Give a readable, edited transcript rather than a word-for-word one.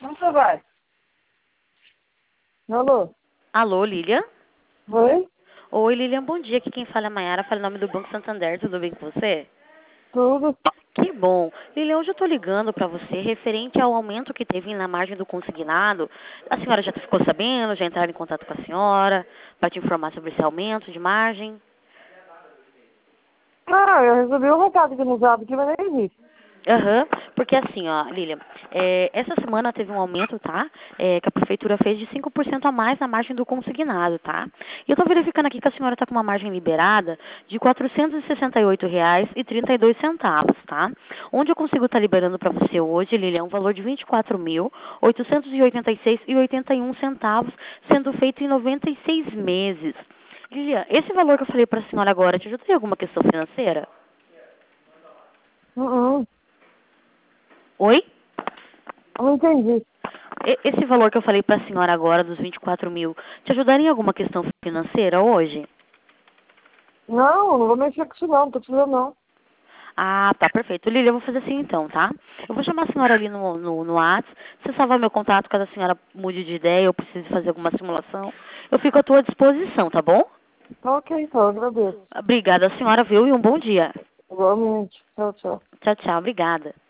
Onde você vai? Alô? Alô, Lilian? Oi? Oi, Lilian, bom dia. Aqui quem fala é a Mayara, fala em nome do Banco Santander. Tudo bem com você? Tudo? Que bom. Lilian, hoje eu estou ligando para você referente ao aumento que teve na margem do consignado. A senhora já ficou sabendo? Já entraram em contato com a senhora para te informar sobre esse aumento de margem? Ah, eu recebi um recado aqui no zap que mas nem vi. Aham, porque assim, ó, Lilian, essa semana teve um aumento, tá? Que a prefeitura fez de 5% a mais na margem do consignado, tá? E eu tô verificando aqui que a senhora está com uma margem liberada de R$ 468,32, tá? Onde eu consigo estar liberando para você hoje, Lilian, um valor de R$ 24.886,81, sendo feito em 96 meses. Lilian, esse valor que eu falei para a senhora agora te ajudaria em alguma questão financeira? Uhum. Oi? Eu não entendi. Esse valor que eu falei para a senhora agora, dos 24 mil, te ajudaria em alguma questão financeira hoje? Não, não vou mexer com isso não tô precisando não. Ah, tá, perfeito. Lília, eu vou fazer assim então, tá? Eu vou chamar a senhora ali no WhatsApp. Você salvar meu contato caso a senhora mude de ideia ou precise fazer alguma simulação. Eu fico à tua disposição, tá bom? Tá ok, então, agradeço. Obrigada, a senhora, viu? E um bom dia. Igualmente. Tchau, tchau. Tchau, tchau. Obrigada.